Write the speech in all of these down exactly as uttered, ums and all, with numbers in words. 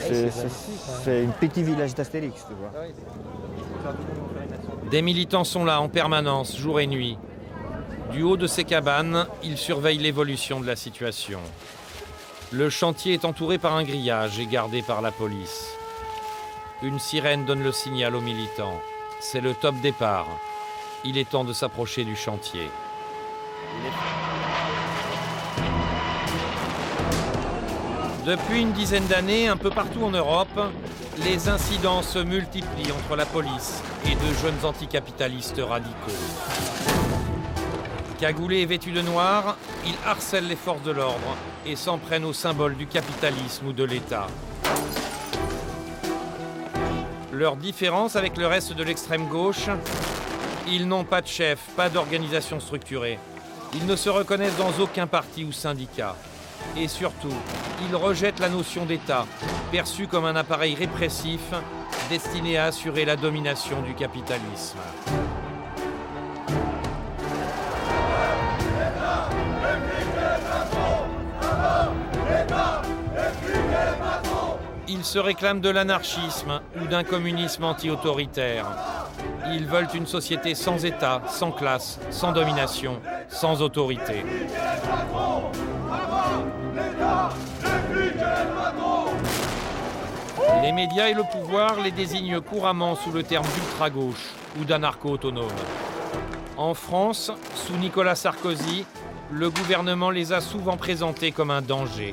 C'est, c'est, c'est un petit village d'Astérix, tu vois. Des militants sont là en permanence, jour et nuit. Du haut de ces cabanes, ils surveillent l'évolution de la situation. Le chantier est entouré par un grillage et gardé par la police. Une sirène donne le signal aux militants. C'est le top départ. Il est temps de s'approcher du chantier. Depuis une dizaine d'années, un peu partout en Europe, les incidents se multiplient entre la police et de jeunes anticapitalistes radicaux. Cagoulés et vêtus de noir, ils harcèlent les forces de l'ordre et s'en prennent aux symboles du capitalisme ou de l'État. Leur différence avec le reste de l'extrême gauche, ils n'ont pas de chef, pas d'organisation structurée. Ils ne se reconnaissent dans aucun parti ou syndicat. Et surtout, ils rejettent la notion d'État, perçue comme un appareil répressif destiné à assurer la domination du capitalisme. Ils se réclament de l'anarchisme ou d'un communisme anti-autoritaire. Ils veulent une société sans État, sans classe, sans domination, sans autorité. Les médias et le pouvoir les désignent couramment sous le terme d'ultra-gauche ou d'anarcho-autonome. En France, sous Nicolas Sarkozy, le gouvernement les a souvent présentés comme un danger.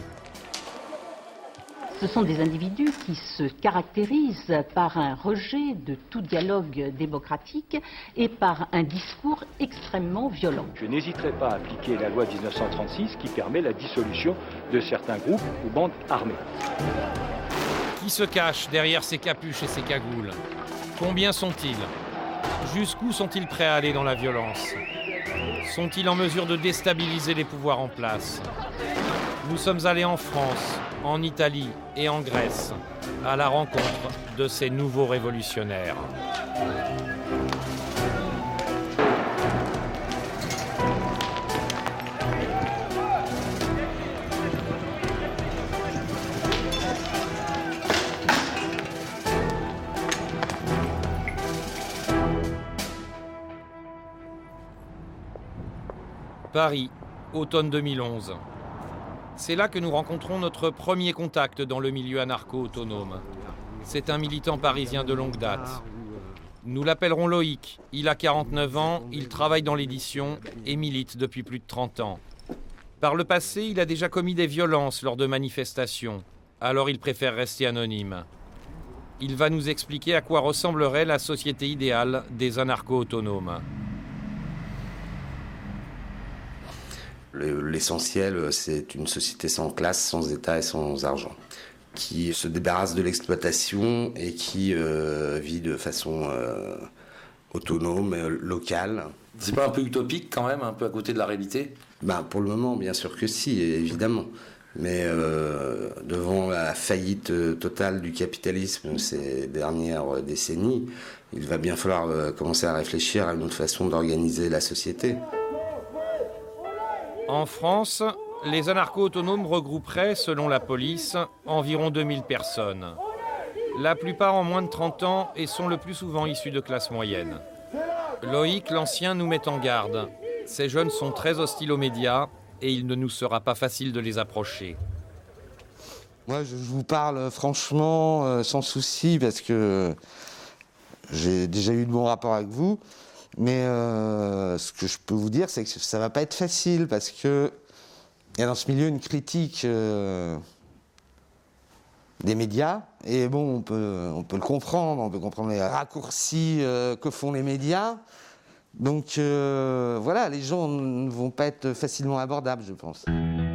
Ce sont des individus qui se caractérisent par un rejet de tout dialogue démocratique et par un discours extrêmement violent. Je n'hésiterai pas à appliquer la loi dix-neuf cent trente-six qui permet la dissolution de certains groupes ou bandes armées. Qui se cache derrière ces capuches et ces cagoules? Combien sont-ils? Jusqu'où sont-ils prêts à aller dans la violence? Sont-ils en mesure de déstabiliser les pouvoirs en place? Nous sommes allés en France, en Italie et en Grèce, à la rencontre de ces nouveaux révolutionnaires. Paris, automne deux mille onze. C'est là que nous rencontrons notre premier contact dans le milieu anarcho-autonome. C'est un militant parisien de longue date. Nous l'appellerons Loïc. Il a quarante-neuf ans, il travaille dans l'édition et milite depuis plus de trente ans. Par le passé, il a déjà commis des violences lors de manifestations. Alors il préfère rester anonyme. Il va nous expliquer à quoi ressemblerait la société idéale des anarcho-autonomes. L'essentiel, c'est une société sans classe, sans État et sans argent, qui se débarrasse de l'exploitation et qui euh, vit de façon euh, autonome, euh, locale. C'est pas un peu utopique quand même, un peu à côté de la réalité? Ben, pour le moment, bien sûr que si, évidemment. Mais euh, devant la faillite totale du capitalisme ces dernières décennies, il va bien falloir euh, commencer à réfléchir à une autre façon d'organiser la société. En France, les anarcho-autonomes regrouperaient, selon la police, environ deux mille personnes. La plupart ont moins de trente ans et sont le plus souvent issus de classes moyennes. Loïc, l'ancien, nous met en garde. Ces jeunes sont très hostiles aux médias et il ne nous sera pas facile de les approcher. Moi, je vous parle franchement, euh, sans souci, parce que j'ai déjà eu de bons rapports avec vous. Mais euh, ce que je peux vous dire, c'est que ça va pas être facile, parce que il y a dans ce milieu une critique euh, des médias. Et bon, on peut, on peut le comprendre, on peut comprendre les raccourcis euh, que font les médias. Donc euh, voilà, les gens ne vont pas être facilement abordables, je pense.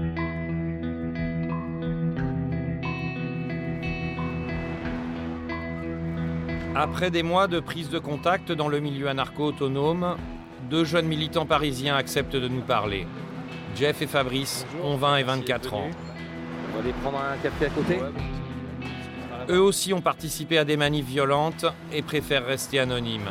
Après des mois de prise de contact dans le milieu anarcho-autonome, deux jeunes militants parisiens acceptent de nous parler. Jeff et Fabrice ont vingt et vingt-quatre ans. On va aller prendre un café à côté. Eux aussi ont participé à des manifs violentes et préfèrent rester anonymes.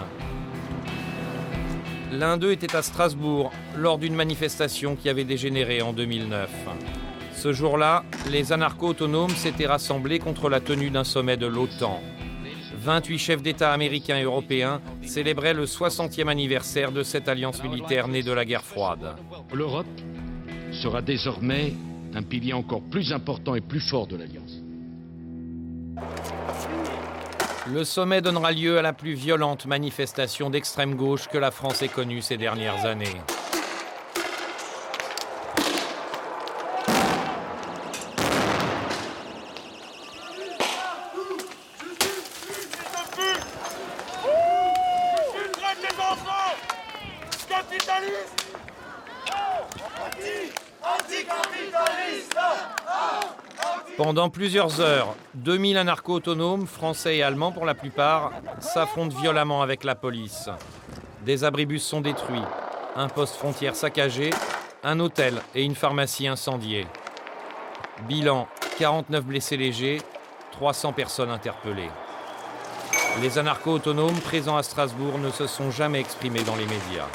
L'un d'eux était à Strasbourg lors d'une manifestation qui avait dégénéré en deux mille neuf. Ce jour-là, les anarcho-autonomes s'étaient rassemblés contre la tenue d'un sommet de l'OTAN. vingt-huit chefs d'État américains et européens célébraient le soixantième anniversaire de cette alliance militaire née de la guerre froide. L'Europe sera désormais un pilier encore plus important et plus fort de l'Alliance. Le sommet donnera lieu à la plus violente manifestation d'extrême gauche que la France ait connue ces dernières années. Pendant plusieurs heures, deux mille anarcho-autonomes, français et allemands pour la plupart, s'affrontent violemment avec la police. Des abribus sont détruits, un poste frontière saccagé, un hôtel et une pharmacie incendiés. Bilan, quarante-neuf blessés légers, trois cents personnes interpellées. Les anarcho-autonomes présents à Strasbourg ne se sont jamais exprimés dans les médias.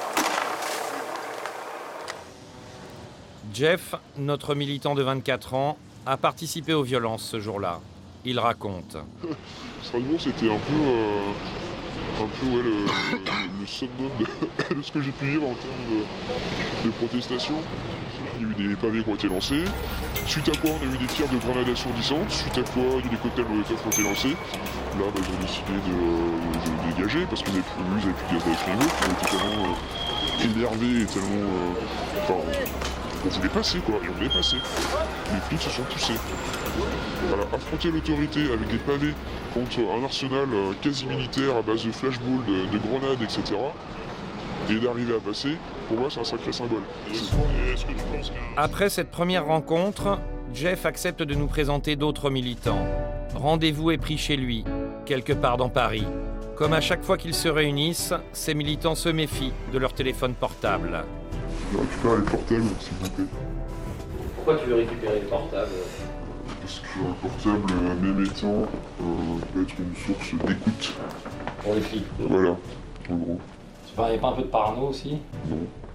Jeff, notre militant de vingt-quatre ans, a participé aux violences ce jour-là. Il raconte. Strasbourg, c'était un peu, euh, un peu ouais, le, le summum de, de ce que j'ai pu vivre en termes de, de protestation. Il y a eu des pavés qui ont été lancés, suite à quoi on a eu des tirs de grenades assourdissantes, suite à quoi il y a eu des cocktails Molotov qui ont été lancés. Là, bah, ils ont décidé de, de, de dégager parce qu'ils n'avaient plus, plus de gaz lacrymo, ils étaient tellement euh, énervés et tellement... Euh, enfin, on voulait passer quoi, et on voulait passer. Les flics se sont poussés. Voilà, affronter l'autorité avec des pavés contre un arsenal euh, quasi militaire à base de flashballs, de, de grenades, et cetera. Et d'arriver à passer, pour moi c'est un sacré symbole. Est-ce que tu penses qu'un... Après cette première rencontre, Jeff accepte de nous présenter d'autres militants. Rendez-vous est pris chez lui, quelque part dans Paris. Comme à chaque fois qu'ils se réunissent, ces militants se méfient de leur téléphone portable. Je récupère les portables, s'il vous plaît. Pourquoi tu veux récupérer les portables ? Parce qu'un portable, même étant, euh, peut être une source d'écoute. Pour les flics. Voilà, en gros. Il n'y a pas un peu de parano aussi ? Non.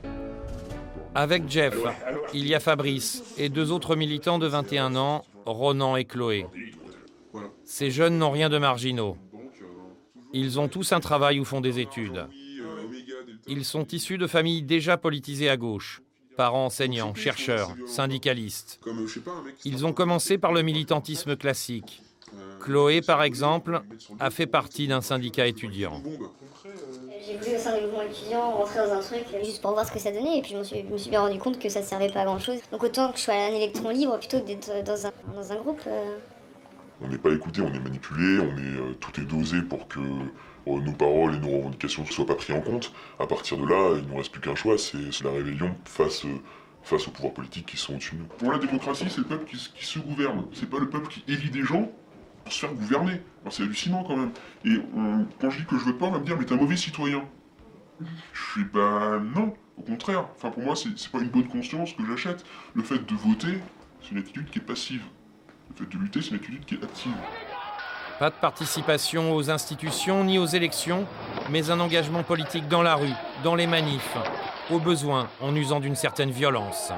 Avec Jeff, il y a Fabrice et deux autres militants de vingt et un ans, Ronan et Chloé. Ces jeunes n'ont rien de marginaux. Ils ont tous un travail ou font des études. Ils sont issus de familles déjà politisées à gauche. Parents enseignants, chercheurs, syndicalistes. Ils ont commencé par le militantisme classique. Chloé, par exemple, a fait partie d'un syndicat étudiant. J'ai voulu au sein du mouvement étudiant rentrer dans un truc juste pour voir ce que ça donnait et puis je me suis, je me suis bien rendu compte que ça ne servait pas à grand chose. Donc autant que je sois un électron libre plutôt que d'être dans un, dans un groupe. Euh... On n'est pas écouté, on est manipulé, on est, euh, tout est dosé pour que euh, nos paroles et nos revendications ne soient pas prises en compte. À partir de là, il ne nous reste plus qu'un choix, c'est la rébellion face, euh, face aux pouvoirs politiques qui sont au-dessus de nous. Pour la démocratie, c'est le peuple qui, qui se gouverne, c'est pas le peuple qui élit des gens pour se faire gouverner. Alors, c'est hallucinant quand même. Et on, quand je dis que je vote pas, on va me dire mais t'es un mauvais citoyen. Je suis pas... non, au contraire. Enfin pour moi c'est pas une bonne conscience que j'achète. Le fait de voter, c'est une attitude qui est passive. Le fait de lutter, c'est une attitude qui est active. Pas de participation aux institutions ni aux élections, mais un engagement politique dans la rue, dans les manifs, au besoin, en usant d'une certaine violence.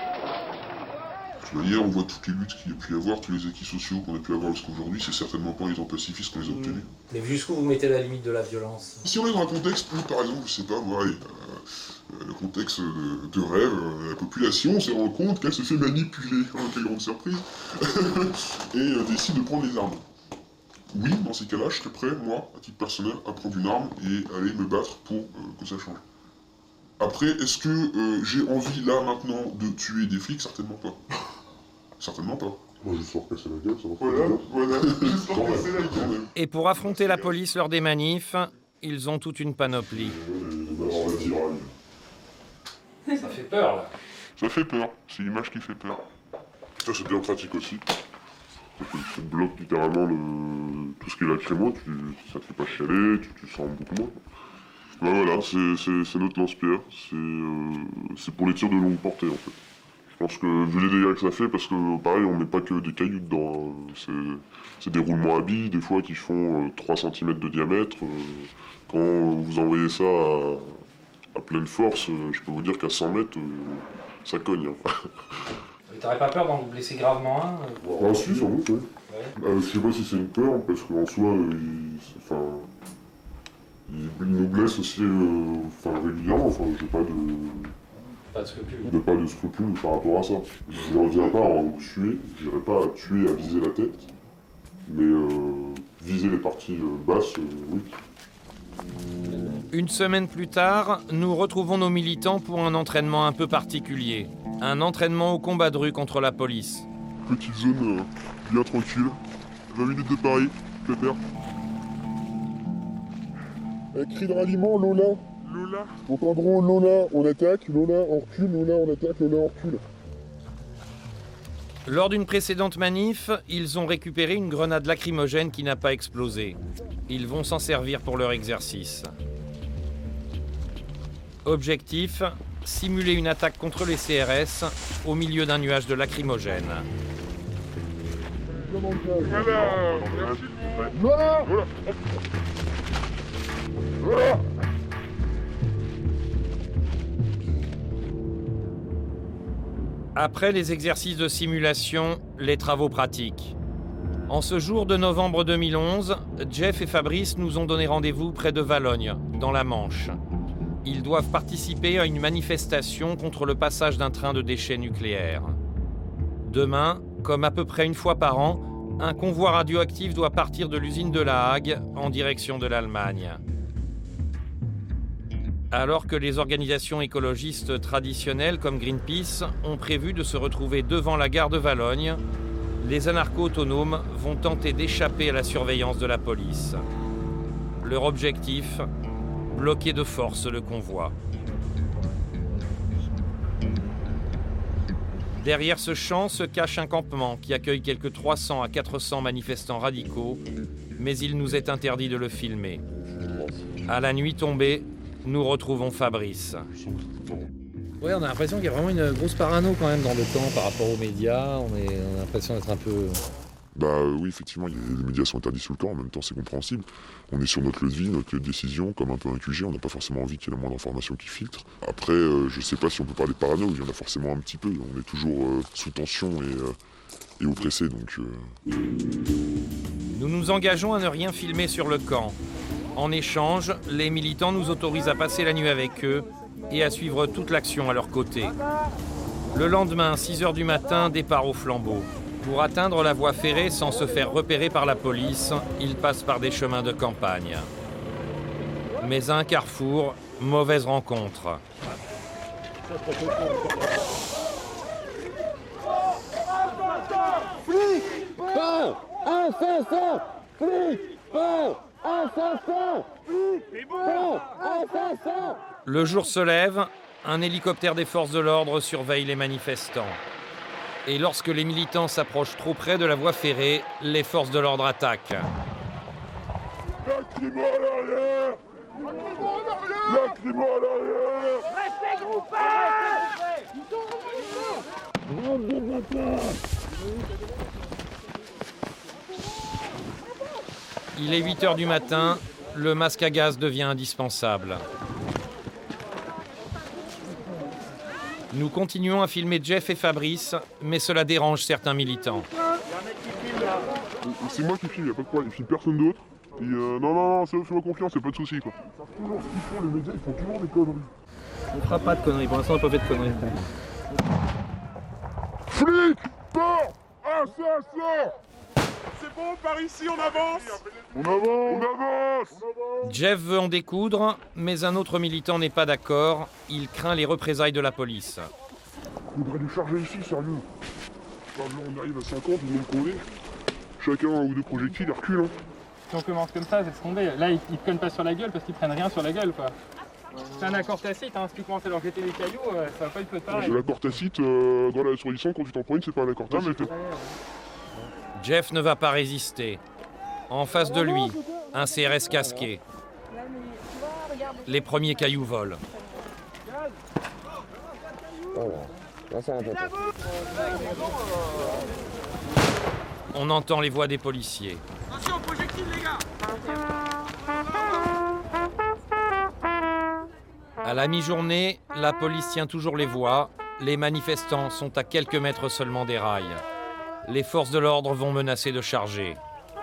Hier, on voit toutes les luttes qu'il y a pu y avoir, tous les acquis sociaux qu'on a pu avoir jusqu'à aujourd'hui, c'est certainement pas en étant pacifiste qu'on les a obtenus. Mais jusqu'où vous mettez la limite de la violence ? Si on est dans un contexte où, par exemple, je sais pas, moi, euh, le contexte de, de rêve, euh, la population se rend compte qu'elle se fait manipuler, hein, quelle grande surprise, et euh, décide de prendre les armes. Oui, dans ces cas-là, je serais prêt, moi, à titre personnel, à prendre une arme et aller me battre pour euh, que ça change. Après, est-ce que euh, j'ai envie, là, maintenant, de tuer des flics ? Certainement pas. Certainement pas. Moi, je sors casser la gueule, ça va faire voilà, voilà, je sors casser la gueule. Et pour affronter la police lors des manifs, ils ont toute une panoplie. Ça fait peur, là. Ça fait peur, c'est l'image qui fait peur. Ça, c'est bien pratique aussi. Ça te bloque littéralement le... tout ce qui est lacrymo, tu... ça te fait pas chialer, tu, tu sens beaucoup moins. Ben voilà, c'est notre lance-pierre, c'est euh, pour les tirs de longue portée en fait. Je pense que vu les dégâts que ça fait, parce que pareil, on met pas que des cailloux dedans, hein. C'est des roulements à billes, des fois qui font euh, trois centimètres de diamètre. Euh, quand vous envoyez ça à, à pleine force, euh, je peux vous dire qu'à cent mètres, euh, ça cogne. Hein. Et t'aurais pas peur d'en blesser gravement un Ah si, sans doute, oui. Ouais. Euh, je sais pas si c'est une peur, parce qu'en soi, euh, il, enfin, il, il nous blesse aussi euh, enfin, régulièrement, enfin, j'ai pas de... Pas de scrupules. De pas de scrupules par rapport à ça. Je ne reviens pas à en tuer, je n'irai pas à tuer, à viser la tête, mais euh, viser les parties euh, basses, euh, oui. Une semaine plus tard, nous retrouvons nos militants pour un entraînement un peu particulier. Un entraînement au combat de rue contre la police. Petite zone euh, bien tranquille, vingt minutes de Paris, pépère. Un cri de ralliement, Lola. Lola. Entendrons Lola, on attaque, Lola, on recule, Lola, on attaque, Lola, on recule. Lors d'une précédente manif, ils ont récupéré une grenade lacrymogène qui n'a pas explosé. Ils vont s'en servir pour leur exercice. Objectif, simuler une attaque contre les C R S au milieu d'un nuage de lacrymogène. Voilà. Voilà. Voilà. Voilà. Après les exercices de simulation, les travaux pratiques. En ce jour de novembre deux mille onze, Jeff et Fabrice nous ont donné rendez-vous près de Valognes, dans la Manche. Ils doivent participer à une manifestation contre le passage d'un train de déchets nucléaires. Demain, comme à peu près une fois par an, un convoi radioactif doit partir de l'usine de La Hague en direction de l'Allemagne. Alors que les organisations écologistes traditionnelles comme Greenpeace ont prévu de se retrouver devant la gare de Valognes, les anarcho-autonomes vont tenter d'échapper à la surveillance de la police. Leur objectif, bloquer de force le convoi. Derrière ce champ se cache un campement qui accueille quelques trois cents à quatre cents manifestants radicaux, mais il nous est interdit de le filmer. À la nuit tombée, nous retrouvons Fabrice. Ouais, on a l'impression qu'il y a vraiment une grosse parano quand même dans le camp par rapport aux médias. On, est, on a l'impression d'être un peu... Bah oui, effectivement, les médias sont interdits sous le camp, en même temps c'est compréhensible. On est sur notre lieu de vie, notre lieu de décision, comme un peu un Q G, on n'a pas forcément envie qu'il y ait la moindre information qui filtre. Après, euh, je sais pas si on peut parler de parano, il y en a forcément un petit peu. On est toujours euh, sous tension et, euh, et oppressé, donc... Euh... Nous nous engageons à ne rien filmer sur le camp. En échange, les militants nous autorisent à passer la nuit avec eux et à suivre toute l'action à leur côté. Le lendemain, six heures du matin, départ au flambeau. Pour atteindre la voie ferrée sans se faire repérer par la police, ils passent par des chemins de campagne. Mais à un carrefour, mauvaise rencontre. Flic, pas, assassin, flic, pas, assassin, flic, pas, assassin. Le jour se lève, un hélicoptère des forces de l'ordre surveille les manifestants. Et lorsque les militants s'approchent trop près de la voie ferrée, les forces de l'ordre attaquent. Lacrymo à l'arrière! Lacrymo à l'arrière! Restez groupés! Il est huit heures du matin, le masque à gaz devient indispensable. Nous continuons à filmer Jeff et Fabrice, mais cela dérange certains militants. C'est moi qui filme, y'a pas de problème, il filme personne d'autre. Et euh, non, non, non, fais-moi confiance, y'a pas de soucis quoi. Ils savent toujours ce qu'ils font, les médias, ils font toujours des conneries. On fera pas de conneries, pour l'instant on n'a pas fait de conneries. Flic! Pas! Assassin! C'est bon, par ici, on avance! On avance! On avance! Jeff veut en découdre, mais un autre militant n'est pas d'accord. Il craint les représailles de la police. Il faudrait les charger ici, sérieux. Là, on arrive à cinquante, ils vont me coller. Chacun un ou deux projectiles, ils reculent. Hein. Si on commence comme ça, c'est tombé. Là, ils ne prennent pas sur la gueule parce qu'ils prennent rien sur la gueule, quoi. C'est un accord tacite, hein. Si tu commences à leur jeter des cailloux, euh, ça va pas être pareil. L'accord tacite, euh, dans la surliçon, quand tu t'en prends une, c'est pas un accord tacite. Jeff ne va pas résister. En face de lui, un C R S casqué. Les premiers cailloux volent. On entend les voix des policiers. Attention, projectile, les gars! À la mi-journée, la police tient toujours les voies, les manifestants sont à quelques mètres seulement des rails. Les forces de l'ordre vont menacer de charger.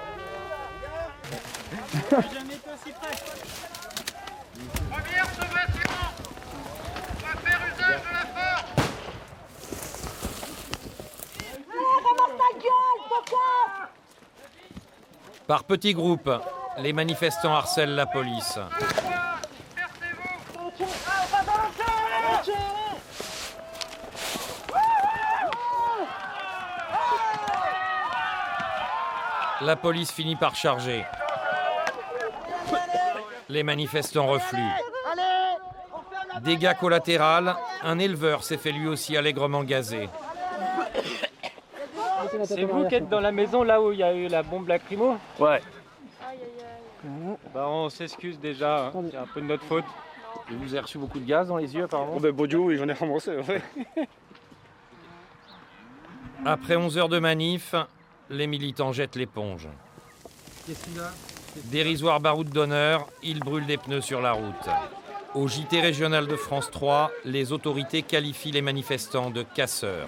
Par petits groupes, les manifestants harcèlent la police. La police finit par charger. Les manifestants refluent. Dégâts collatéraux, un éleveur s'est fait lui aussi allègrement gazer. C'est vous qui êtes dans la maison là où il y a eu la bombe lacrymo? Ouais. Bah on s'excuse déjà, hein. C'est un peu de notre faute. Et vous avez reçu beaucoup de gaz dans les yeux apparemment? Oh bah Baudio, oui, j'en ai ramassé, ouais. Après onze heures de manif, les militants jettent l'éponge. Qu'est-ce qu'il a? Dérisoire baroud d'honneur, ils brûlent des pneus sur la route. Au J T régional de France trois, les autorités qualifient les manifestants de casseurs.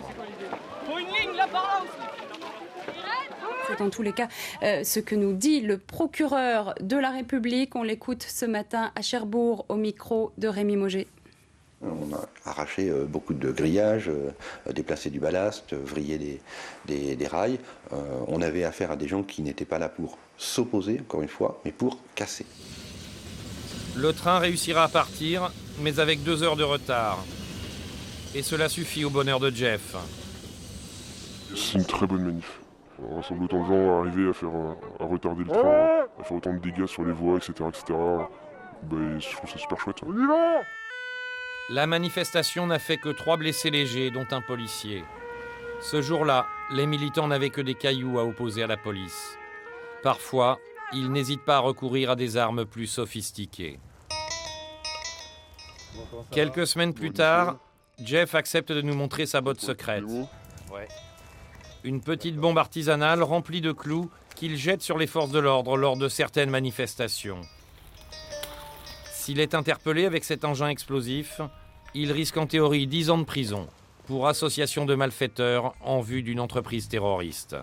C'est en tous les cas euh, ce que nous dit le procureur de la République. On l'écoute ce matin à Cherbourg au micro de Rémi Mauger. On a arraché euh, beaucoup de grillages, euh, déplacé du ballast, euh, vrillé des, des, des rails. Euh, on avait affaire à des gens qui n'étaient pas là pour s'opposer, encore une fois, mais pour casser. Le train réussira à partir, mais avec deux heures de retard. Et cela suffit au bonheur de Jeff. C'est une très bonne manif. On semble autant de gens arriver à, faire, à retarder le train, à faire autant de dégâts sur les voies, et cetera et cetera. Ben, je trouve ça super chouette. On y va! La manifestation n'a fait que trois blessés légers, dont un policier. Ce jour-là, les militants n'avaient que des cailloux à opposer à la police. Parfois, ils n'hésitent pas à recourir à des armes plus sophistiquées. Quelques semaines plus tard, Jeff accepte de nous montrer sa botte secrète. Ouais. Une petite bombe artisanale remplie de clous qu'il jette sur les forces de l'ordre lors de certaines manifestations. S'il est interpellé avec cet engin explosif, il risque en théorie dix ans de prison pour association de malfaiteurs en vue d'une entreprise terroriste.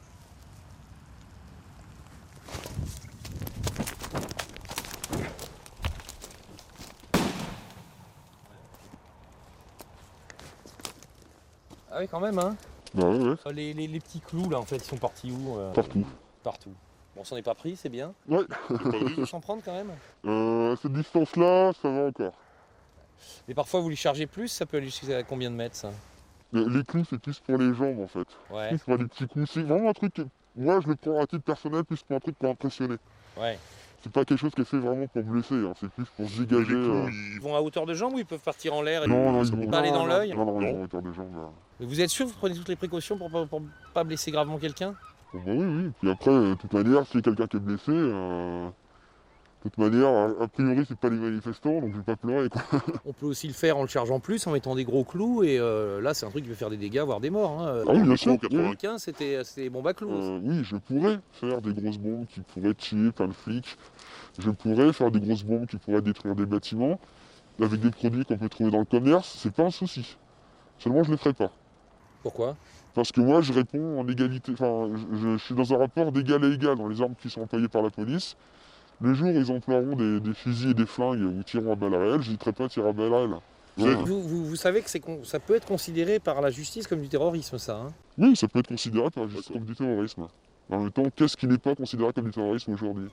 Ah oui, quand même, hein. Bah ouais, ouais. Les, les, les petits clous, là, en fait, ils sont partis où euh... Partout. Partout. Bon, on s'en est pas pris, c'est bien. Ouais. Il faut s'en prendre quand même. Euh, à cette distance-là, ça va encore. Mais parfois, vous les chargez plus, ça peut aller jusqu'à combien de mètres, ça? Les clous, c'est plus pour les jambes, en fait. Ouais. Plus pour des petits coups. C'est vraiment un truc que... Moi, je le prends à titre personnel, plus pour un truc pour impressionner. Ouais. C'est pas quelque chose qui est fait vraiment pour blesser, hein. C'est plus pour se dégager. Euh... Ils vont à hauteur de jambe ou ils peuvent partir en l'air et Non, non, ils ils vont vont pas aller dans l'œil? Non, non, ils vont à hauteur de jambe. Là. Mais vous êtes sûr que vous prenez toutes les précautions pour pas, pour pas blesser gravement quelqu'un? Bon, bah oui, oui. Puis après, de toute manière, s'il y a quelqu'un qui est blessé, euh... de toute manière, a priori, c'est pas les manifestants, donc je vais pas pleurer, quoi. On peut aussi le faire en le chargeant plus, en mettant des gros clous, et euh, là, c'est un truc qui peut faire des dégâts, voire des morts. Hein. Ah oui, bien sûr. En quatre-vingt-quinze, c'était des bombes à clous. Euh, oui, je pourrais faire des grosses bombes qui pourraient tuer plein de flics. Je pourrais faire des grosses bombes qui pourraient détruire des bâtiments. Avec des produits qu'on peut trouver dans le commerce, c'est pas un souci. Seulement, je ne les ferai pas. Pourquoi? Parce que moi, je réponds en égalité. Enfin, je, je suis dans un rapport d'égal à égal dans les armes qui sont employées par la police. Le jour où ils emploieront des, des fusils et des flingues ou tireront à balles réelles, je n'hésiterai pas à tirer à balles réelles. Voilà. Vous, vous, vous savez que ça peut être considéré par la justice comme du terrorisme, ça, hein? Oui, ça peut être considéré par la justice comme du terrorisme. En même temps, qu'est-ce qui n'est pas considéré comme du terrorisme aujourd'hui?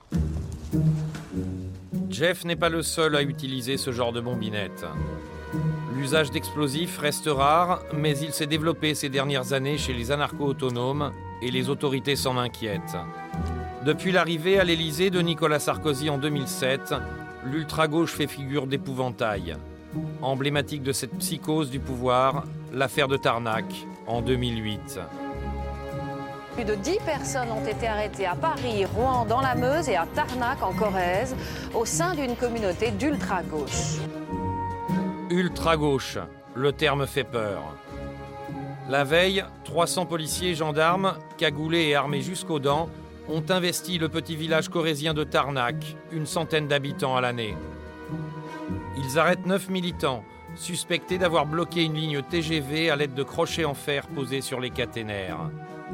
Jeff n'est pas le seul à utiliser ce genre de bombinette. L'usage d'explosifs reste rare, mais il s'est développé ces dernières années chez les anarcho-autonomes et les autorités s'en inquiètent. Depuis l'arrivée à l'Élysée de Nicolas Sarkozy en deux mille sept, l'ultra-gauche fait figure d'épouvantail. Emblématique de cette psychose du pouvoir, l'affaire de Tarnac en deux mille huit. Plus de dix personnes ont été arrêtées à Paris, Rouen, dans la Meuse et à Tarnac, en Corrèze, au sein d'une communauté d'ultra-gauche. Ultra-gauche, le terme fait peur. La veille, trois cents policiers et gendarmes, cagoulés et armés jusqu'aux dents, ont investi le petit village corrézien de Tarnac, une centaine d'habitants à l'année. Ils arrêtent neuf militants, suspecté d'avoir bloqué une ligne T G V à l'aide de crochets en fer posés sur les caténaires.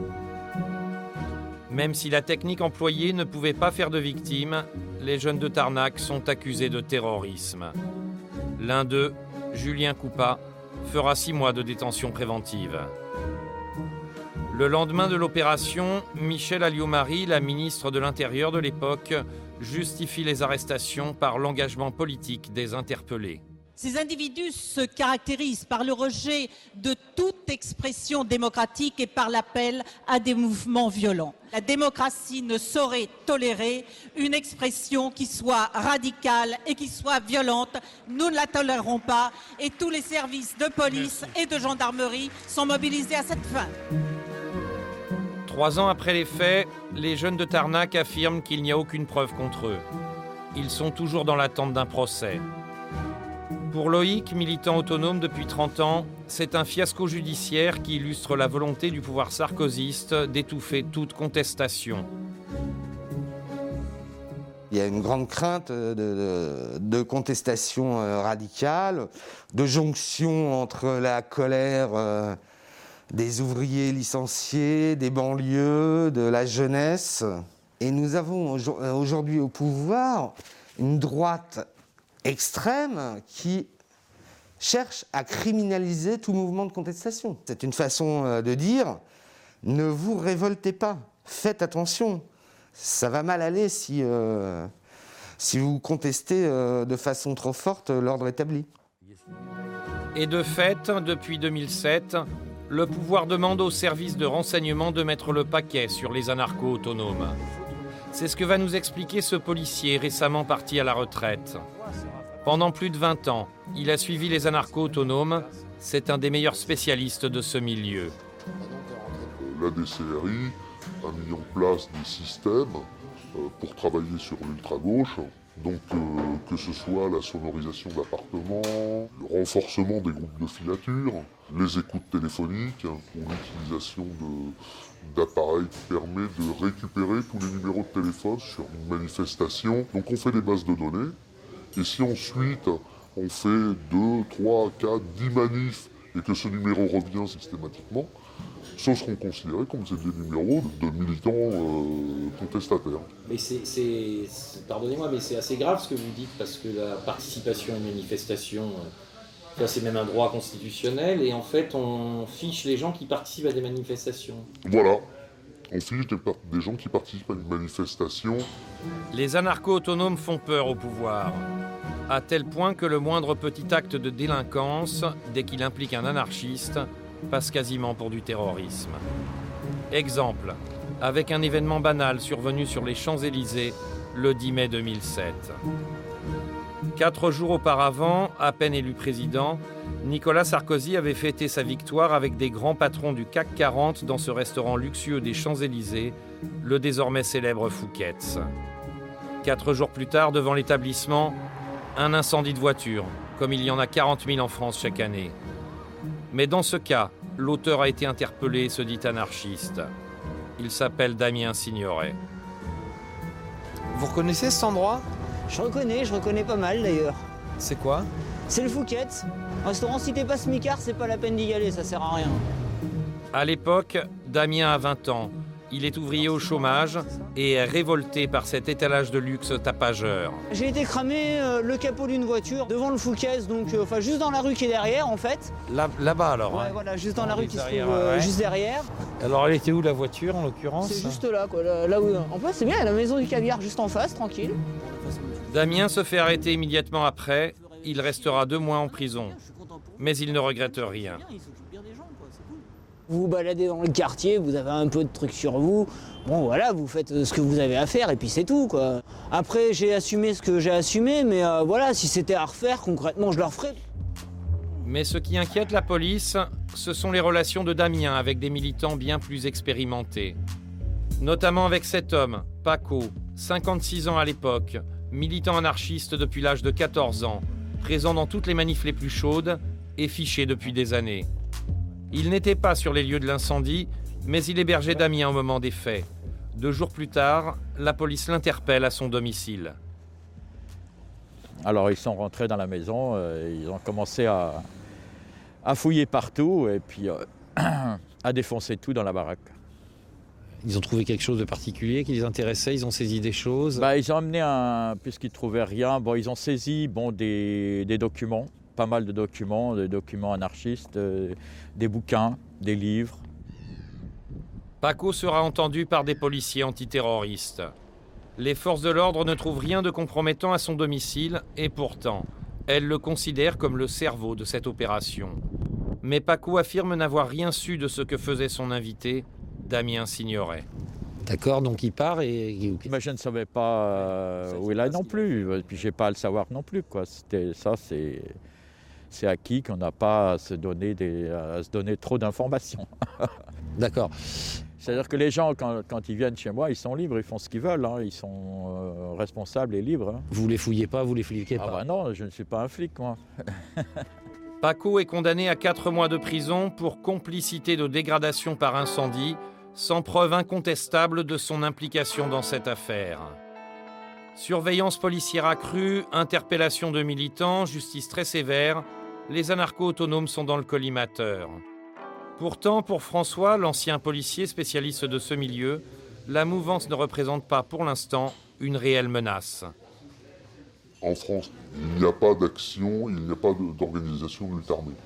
Même si la technique employée ne pouvait pas faire de victimes, les jeunes de Tarnac sont accusés de terrorisme. L'un d'eux, Julien Coupat, fera six mois de détention préventive. Le lendemain de l'opération, Michèle Alliot-Marie, la ministre de l'Intérieur de l'époque, justifie les arrestations par l'engagement politique des interpellés. Ces individus se caractérisent par le rejet de toute expression démocratique et par l'appel à des mouvements violents. La démocratie ne saurait tolérer une expression qui soit radicale et qui soit violente. Nous ne la tolérerons pas et tous les services de police et de gendarmerie sont mobilisés à cette fin. Trois ans après les faits, les jeunes de Tarnac affirment qu'il n'y a aucune preuve contre eux. Ils sont toujours dans l'attente d'un procès. Pour Loïc, militant autonome depuis trente ans, c'est un fiasco judiciaire qui illustre la volonté du pouvoir sarkozyste d'étouffer toute contestation. Il y a une grande crainte de, de, de contestation radicale, de jonction entre la colère euh, des ouvriers licenciés, des banlieues, de la jeunesse. Et nous avons aujourd'hui au pouvoir une droite extrême qui cherche à criminaliser tout mouvement de contestation. C'est une façon de dire « ne vous révoltez pas, faites attention, ça va mal aller si, euh, si vous contestez euh, de façon trop forte l'ordre établi ». Et de fait, depuis deux mille sept, le pouvoir demande aux services de renseignement de mettre le paquet sur les anarchos autonomes. C'est ce que va nous expliquer ce policier récemment parti à la retraite. Pendant plus de vingt ans, il a suivi les anarchos autonomes. C'est un des meilleurs spécialistes de ce milieu. La D C R I a mis en place des systèmes pour travailler sur l'ultra-gauche. Donc euh, que ce soit la sonorisation d'appartements, le renforcement des groupes de filature, les écoutes téléphoniques ou l'utilisation de, d'appareils qui permet de récupérer tous les numéros de téléphone sur une manifestation. Donc on fait des bases de données. Et si ensuite on fait deux, trois, quatre, dix manifs et que ce numéro revient systématiquement, ce seront considérés comme des numéros de militants euh, contestataires. Mais c'est, c'est, c'est, pardonnez-moi, mais c'est assez grave ce que vous dites, parce que la participation à une manifestation, ça c'est même un droit constitutionnel, et en fait on fiche les gens qui participent à des manifestations. Voilà. On fiche des, des gens qui participent à une manifestation. Les anarchos autonomes font peur au pouvoir, à tel point que le moindre petit acte de délinquance, dès qu'il implique un anarchiste, passe quasiment pour du terrorisme. Exemple, avec un événement banal survenu sur les Champs-Élysées le dix mai deux mille sept. Quatre jours auparavant, à peine élu président, Nicolas Sarkozy avait fêté sa victoire avec des grands patrons du C A C quarante dans ce restaurant luxueux des Champs-Élysées, le désormais célèbre Fouquet's. Quatre jours plus tard, devant l'établissement, un incendie de voiture, comme il y en a quarante mille en France chaque année. Mais dans ce cas, l'auteur a été interpellé et se dit anarchiste. Il s'appelle Damien Signoret. Vous reconnaissez cet endroit ? Je reconnais, je reconnais pas mal d'ailleurs. C'est quoi ? C'est le Fouquet's. Restaurant, si t'es pas smicard, c'est pas la peine d'y aller, ça sert à rien. À l'époque, Damien a vingt ans. Il est ouvrier au chômage et est révolté par cet étalage de luxe tapageur. J'ai été cramer euh, le capot d'une voiture devant le Fouquet's, donc euh, enfin juste dans la rue qui est derrière en fait. Là, là-bas alors. Ouais, hein. voilà, juste dans, dans la rue qui se trouve derrière, euh, ouais. juste derrière. Alors elle était où la voiture en l'occurrence ? C'est juste là quoi, là, là où. En fait c'est bien, il y a la maison du caviar juste en face, tranquille. Damien se fait arrêter immédiatement après. Il restera deux mois en prison. Mais il ne regrette rien. Vous vous baladez dans le quartier, vous avez un peu de trucs sur vous. Bon voilà, vous faites ce que vous avez à faire et puis c'est tout quoi. Après j'ai assumé ce que j'ai assumé, mais euh, voilà, si c'était à refaire, concrètement je le referais. Mais ce qui inquiète la police, ce sont les relations de Damien avec des militants bien plus expérimentés. Notamment avec cet homme, Paco, cinquante-six ans à l'époque, militant anarchiste depuis l'âge de quatorze ans, présent dans toutes les manifs les plus chaudes et fiché depuis des années. Il n'était pas sur les lieux de l'incendie, mais il hébergeait Damien au moment des faits. Deux jours plus tard, la police l'interpelle à son domicile. Alors ils sont rentrés dans la maison, euh, ils ont commencé à, à fouiller partout et puis euh, à défoncer tout dans la baraque. Ils ont trouvé quelque chose de particulier qui les intéressait, ils ont saisi des choses. Bah, ils ont amené un, puisqu'ils ne trouvaient rien, bon, ils ont saisi bon, des, des documents, pas mal de documents, des documents anarchistes, euh, des bouquins, des livres. Paco sera entendu par des policiers antiterroristes. Les forces de l'ordre ne trouvent rien de compromettant à son domicile et pourtant, elles le considèrent comme le cerveau de cette opération. Mais Paco affirme n'avoir rien su de ce que faisait son invité, Damien Signoret. D'accord, donc il part et... Mais je ne savais pas euh, où il est non plus, et puis je n'ai pas à le savoir non plus. Quoi. C'était, ça, c'est, c'est acquis qu'on n'a pas à se donner, des, à se donner trop d'informations. D'accord. C'est-à-dire que les gens, quand, quand ils viennent chez moi, ils sont libres, ils font ce qu'ils veulent, hein, ils sont euh, responsables et libres. Hein. Vous les fouillez pas, vous les fliquez pas? Ah bah non, je ne suis pas un flic, moi. Paco est condamné à quatre mois de prison pour complicité de dégradation par incendie, sans preuve incontestable de son implication dans cette affaire. Surveillance policière accrue, interpellation de militants, justice très sévère, les anarcho-autonomes sont dans le collimateur. Pourtant, pour François, l'ancien policier spécialiste de ce milieu, la mouvance ne représente pas pour l'instant une réelle menace. En France, il n'y a pas d'action, il n'y a pas d'organisation de lutte armée.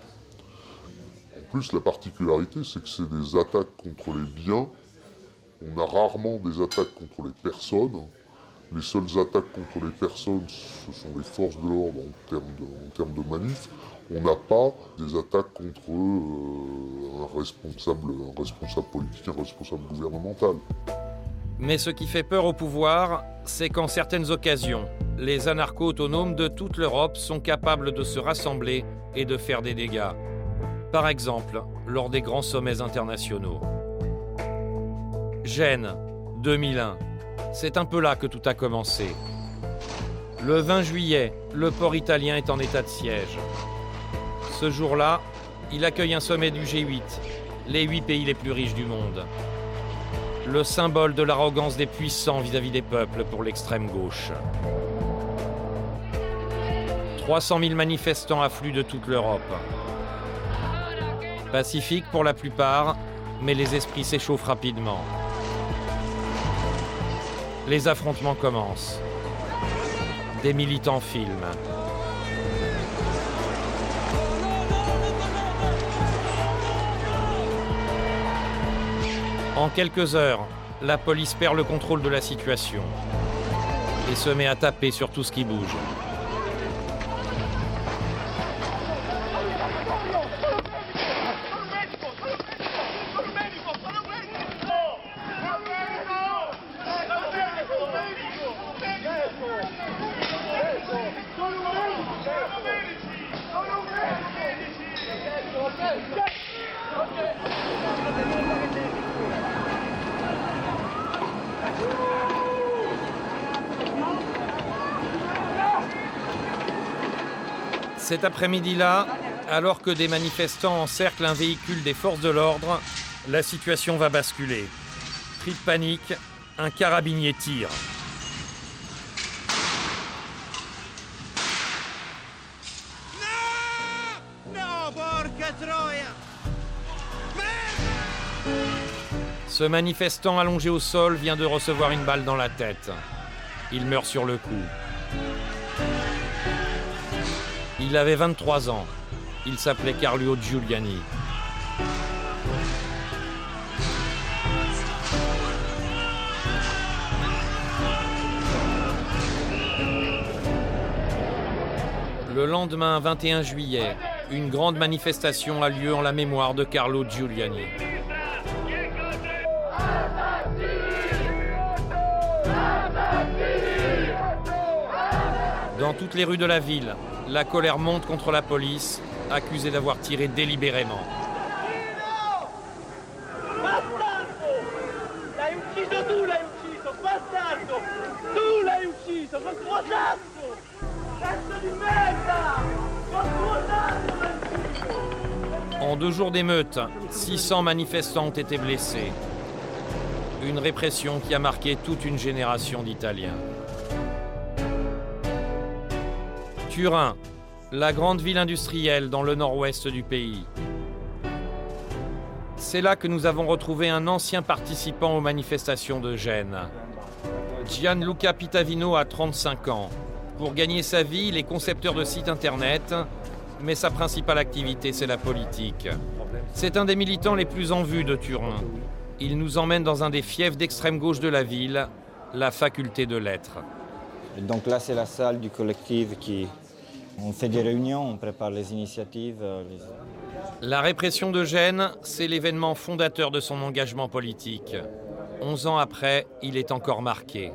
En plus, la particularité, c'est que c'est des attaques contre les biens. On a rarement des attaques contre les personnes. Les seules attaques contre les personnes, ce sont les forces de l'ordre en termes de, en termes de manif. On n'a pas des attaques contre euh, un, responsable, un responsable politique, un responsable gouvernemental. Mais ce qui fait peur au pouvoir, c'est qu'en certaines occasions, les anarcho-autonomes de toute l'Europe sont capables de se rassembler et de faire des dégâts. Par exemple, lors des grands sommets internationaux. Gênes, deux mille un. C'est un peu là que tout a commencé. Le vingt juillet, le port italien est en état de siège. Ce jour-là, il accueille un sommet du G huit, les huit pays les plus riches du monde. Le symbole de l'arrogance des puissants vis-à-vis des peuples pour l'extrême gauche. trois cent mille manifestants affluent de toute l'Europe. Pacifiques pour la plupart, mais les esprits s'échauffent rapidement. Les affrontements commencent. Des militants filment. En quelques heures, la police perd le contrôle de la situation et se met à taper sur tout ce qui bouge. Cet après-midi-là, alors que des manifestants encerclent un véhicule des forces de l'ordre, la situation va basculer. Cri de panique, un carabinier tire. Ce manifestant allongé au sol vient de recevoir une balle dans la tête. Il meurt sur le coup. Il avait vingt-trois ans. Il s'appelait Carlo Giuliani. Le lendemain, vingt et un juillet, une grande manifestation a lieu en la mémoire de Carlo Giuliani. Dans toutes les rues de la ville, la colère monte contre la police, accusée d'avoir tiré délibérément. En deux jours d'émeute, six cents manifestants ont été blessés. Une répression qui a marqué toute une génération d'Italiens. Turin, la grande ville industrielle dans le nord-ouest du pays. C'est là que nous avons retrouvé un ancien participant aux manifestations de Gênes. Gianluca Pitavino a trente-cinq ans. Pour gagner sa vie, il est concepteur de sites internet, mais sa principale activité, c'est la politique. C'est un des militants les plus en vue de Turin. Il nous emmène dans un des fiefs d'extrême gauche de la ville, la faculté de lettres. Donc là, c'est la salle du collectif qui... On fait des réunions, on prépare les initiatives. Les... La répression de Gênes, c'est l'événement fondateur de son engagement politique. Onze ans après, il est encore marqué.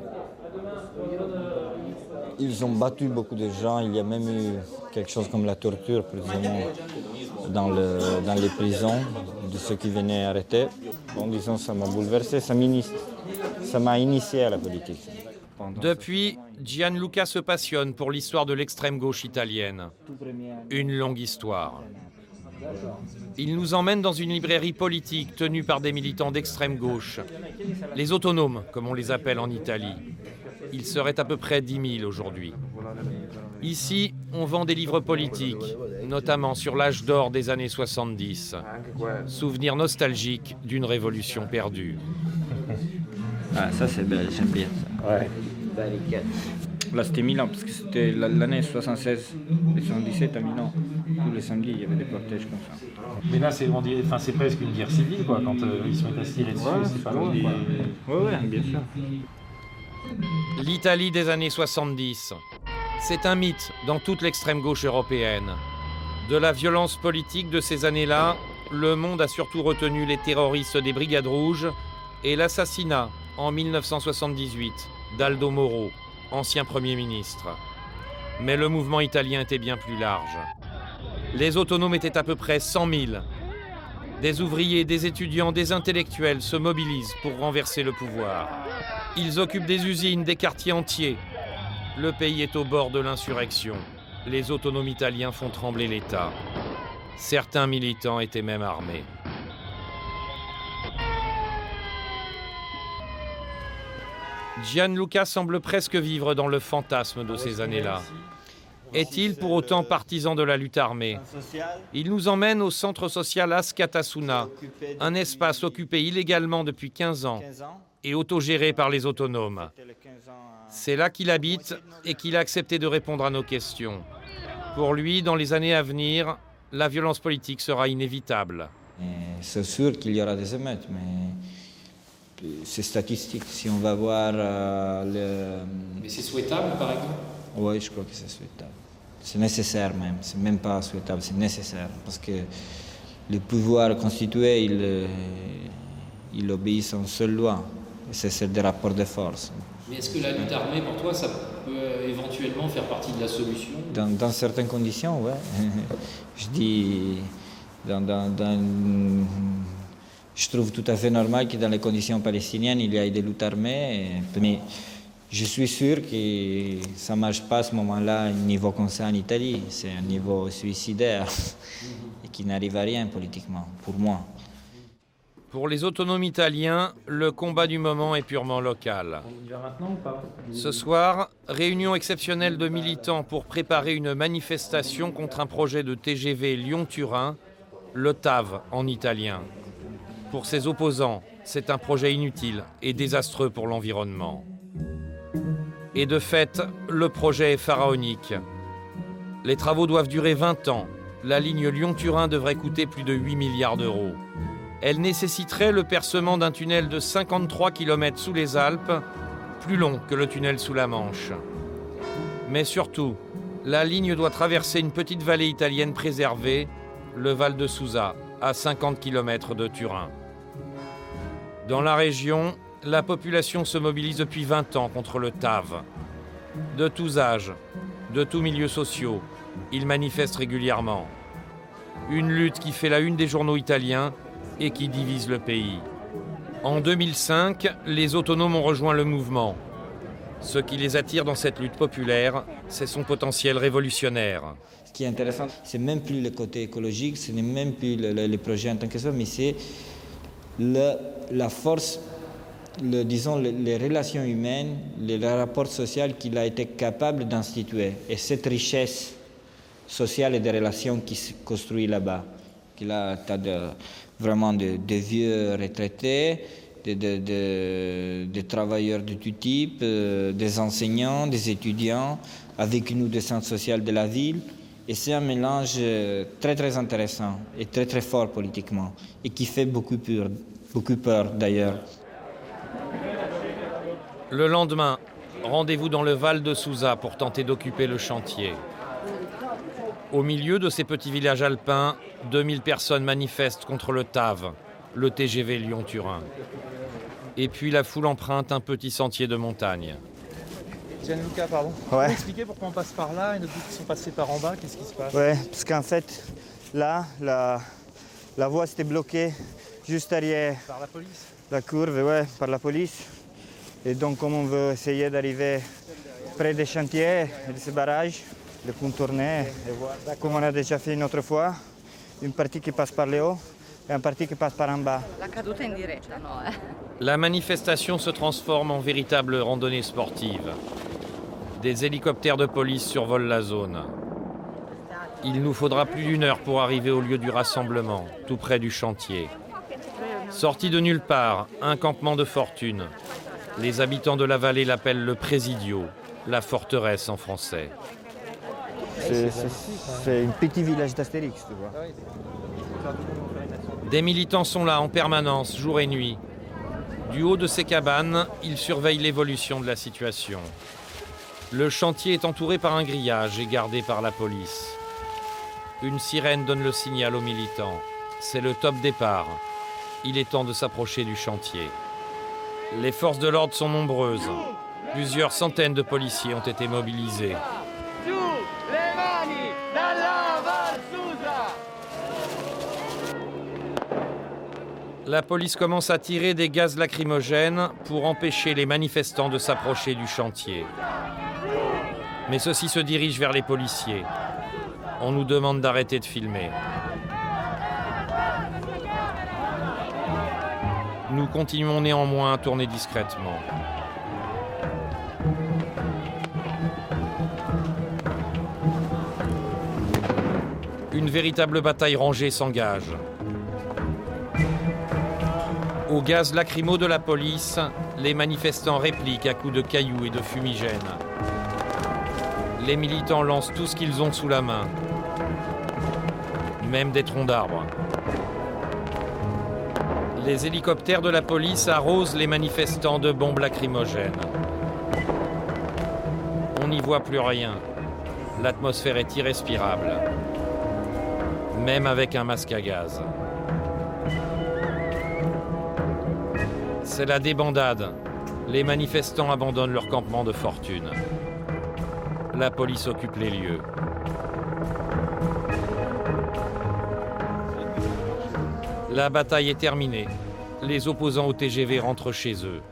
Ils ont battu beaucoup de gens. Il y a même eu quelque chose comme la torture, plus ou moins, dans, le, dans les prisons de ceux qui venaient arrêter. Bon, disons, ça m'a bouleversé, ça m'a initié à la politique. Depuis, Gianluca se passionne pour l'histoire de l'extrême gauche italienne. Une longue histoire. Il nous emmène dans une librairie politique tenue par des militants d'extrême gauche. Les autonomes, comme on les appelle en Italie. Ils seraient à peu près dix mille aujourd'hui. Ici, on vend des livres politiques, notamment sur l'âge d'or des années soixante-dix. Souvenir nostalgique d'une révolution perdue. Ah, ça c'est belle, j'aime bien ça. Ouais. Là c'était Milan, parce que c'était l'année soixante-seize et soixante-dix-sept à Milan. Tous les samedis, il y avait des cortèges comme ça. Mais là, c'est, on dit, enfin, c'est presque une guerre civile, quoi, quand euh, ils se mettent à se tirer dessus, Ouais, c'est pas loin, des... quoi. Ouais, ouais, bien sûr. L'Italie des années soixante-dix. C'est un mythe dans toute l'extrême gauche européenne. De la violence politique de ces années-là, le monde a surtout retenu les terroristes des Brigades Rouges et l'assassinat, en mille neuf cent soixante-dix-huit, d'Aldo Moro, ancien Premier ministre. Mais le mouvement italien était bien plus large. Les autonomes étaient à peu près cent mille. Des ouvriers, des étudiants, des intellectuels se mobilisent pour renverser le pouvoir. Ils occupent des usines, des quartiers entiers. Le pays est au bord de l'insurrection. Les autonomes italiens font trembler l'État. Certains militants étaient même armés. Gianluca semble presque vivre dans le fantasme de ces années-là. Est-il pour autant partisan de la lutte armée? Il nous emmène au centre social Askatasuna, un espace occupé illégalement depuis quinze ans et autogéré par les autonomes. C'est là qu'il habite et qu'il a accepté de répondre à nos questions. Pour lui, dans les années à venir, la violence politique sera inévitable. C'est sûr qu'il y aura des émeutes, mais c'est statistique. Si on va voir euh, le... Mais c'est souhaitable, par exemple? Oui, je crois que c'est souhaitable. C'est nécessaire même. C'est même pas souhaitable, c'est nécessaire. Parce que le pouvoir constitué, il, il obéit à une seule loi. C'est celle des rapports de force. Mais est-ce que la lutte armée, pour toi, ça peut éventuellement faire partie de la solution? Dans, dans certaines conditions, oui. Je dis... Dans, dans, dans, je trouve tout à fait normal que dans les conditions palestiniennes, il y ait des luttes armées. Mais je suis sûr que ça ne marche pas à ce moment-là, un niveau comme ça en Italie. C'est un niveau suicidaire et qui n'arrive à rien politiquement, pour moi. Pour les autonomes italiens, le combat du moment est purement local. On y va maintenant ou pas? Ce soir, réunion exceptionnelle de militants pour préparer une manifestation contre un projet de T G V Lyon-Turin, le T A V en italien. Pour ses opposants, c'est un projet inutile et désastreux pour l'environnement. Et de fait, le projet est pharaonique. Les travaux doivent durer vingt ans. La ligne Lyon-Turin devrait coûter plus de huit milliards d'euros. Elle nécessiterait le percement d'un tunnel de cinquante-trois kilomètres sous les Alpes, plus long que le tunnel sous la Manche. Mais surtout, la ligne doit traverser une petite vallée italienne préservée, le Val de Susa, à cinquante kilomètres de Turin. Dans la région, la population se mobilise depuis vingt ans contre le T A V. De tous âges, de tous milieux sociaux, ils manifestent régulièrement. Une lutte qui fait la une des journaux italiens et qui divise le pays. En deux mille cinq, les autonomes ont rejoint le mouvement. Ce qui les attire dans cette lutte populaire, c'est son potentiel révolutionnaire. Ce qui est intéressant, c'est même plus le côté écologique, ce n'est même plus le, le, le projet en tant que ça, mais c'est le, la force le, disons, les, les relations humaines, les, les rapports sociaux qu'il a été capable d'instituer. Et cette richesse sociale et des relations qui se construit là-bas. Qu'il a un tas de, vraiment de, de vieux retraités, de, de, de, de travailleurs de tout type, euh, des enseignants, des étudiants, avec nous des centres sociaux de la ville. Et c'est un mélange très très intéressant et très très fort politiquement et qui fait beaucoup peur, beaucoup peur d'ailleurs. Le lendemain, rendez-vous dans le Val de Souza pour tenter d'occuper le chantier. Au milieu de ces petits villages alpins, deux mille personnes manifestent contre le T A V, le T G V Lyon-Turin. Et puis la foule emprunte un petit sentier de montagne. Gianluca, pardon. Ouais. Vous pouvez expliquer pourquoi on passe par là et d'autres qui sont passés par en bas, qu'est-ce qui se passe? Ouais, parce qu'en fait, là, la, la voie s'était bloquée juste derrière Par la police? la courbe, ouais, par la police. Et donc, comme on veut essayer d'arriver près des chantiers et de ces barrages, de contourner, et voir, comme on a déjà fait une autre fois, une partie qui passe par le haut et une partie qui passe par en bas. La caduta in diretta, no? Eh? La manifestation se transforme en véritable randonnée sportive. Des hélicoptères de police survolent la zone. Il nous faudra plus d'une heure pour arriver au lieu du rassemblement, tout près du chantier. Sorti de nulle part, un campement de fortune. Les habitants de la vallée l'appellent le Presidio, la forteresse en français. C'est un petit village d'Astérix, tu vois. Des militants sont là en permanence, jour et nuit. Du haut de ces cabanes, ils surveillent l'évolution de la situation. Le chantier est entouré par un grillage et gardé par la police. Une sirène donne le signal aux militants. C'est le top départ. Il est temps de s'approcher du chantier. Les forces de l'ordre sont nombreuses. Plusieurs centaines de policiers ont été mobilisés. La police commence à tirer des gaz lacrymogènes pour empêcher les manifestants de s'approcher du chantier. Mais ceux-ci se dirigent vers les policiers. On nous demande d'arrêter de filmer. Nous continuons néanmoins à tourner discrètement. Une véritable bataille rangée s'engage. Au gaz lacrymo de la police, les manifestants répliquent à coups de cailloux et de fumigènes. Les militants lancent tout ce qu'ils ont sous la main, même des troncs d'arbres. Les hélicoptères de la police arrosent les manifestants de bombes lacrymogènes. On n'y voit plus rien. L'atmosphère est irrespirable, même avec un masque à gaz. C'est la débandade. Les manifestants abandonnent leur campement de fortune. La police occupe les lieux. La bataille est terminée. Les opposants au T G V rentrent chez eux.